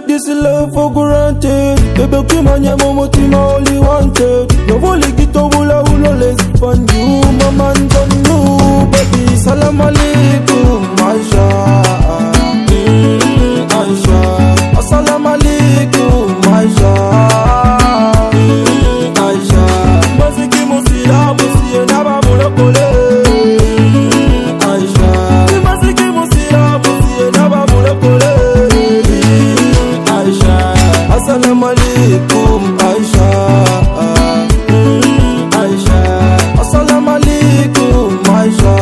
take this love for granted. Baby, keep my name on my team, I only wanted. No only get to hula hula, let's fun you. My man don't know, baby. Salam alaikum, Aisha. Aisha. Assalamu alaikum, Aisha. Aisha. Masiki musila, musiye naba mulokole. Aisha. Masiki musila, musiye naba mulokole. Aisha. Assalamu alaikum, Aisha. Aisha. Assalamu alaikum, Aisha.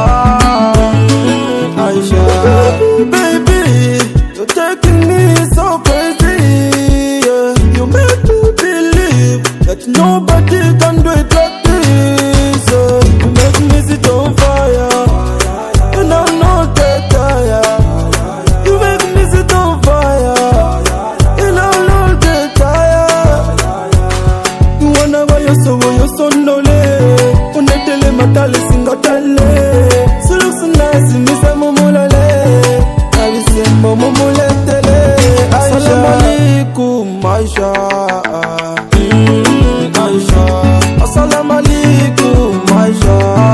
Aisha. Baby, you're taking me so crazy. Yeah. You make me believe that nobody can do it like this. Yeah. You make me sit on fire, and I'm not that tired. You make me sit on fire, and I'm not that tired. You wanna buy your soul, nole. Unetele matale singatale. So look so nice, miss a momolale. I will say momoletele. Assalamu alaikum, Aisha. Aisha. Assalamu alaikum, Aisha.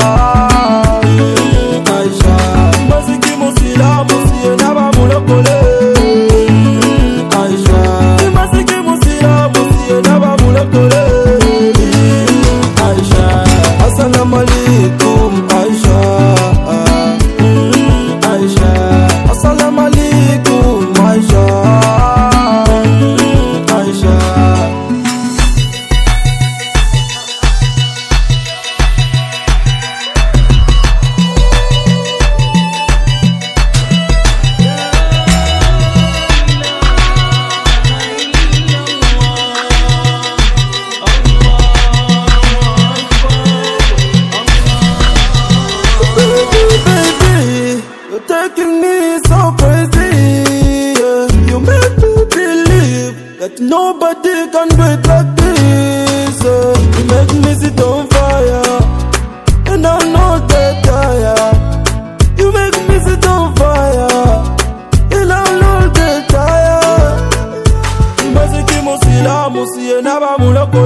Aisha. Masiki musila, musiye naba mulokole. Aisha. Masiki musila, musiye naba mulokole. Aisha. Assalamu alaikum, Aisha. Aisha. Assalamu alaikum, Aisha. Aisha. You're taking me so crazy. Yeah. You make me believe that nobody can do it like this. Yeah. You make me sit on fire, and I'm not that tired. You make me sit on fire, and I'm not that tired. Masiki musila, musiye naba muloko.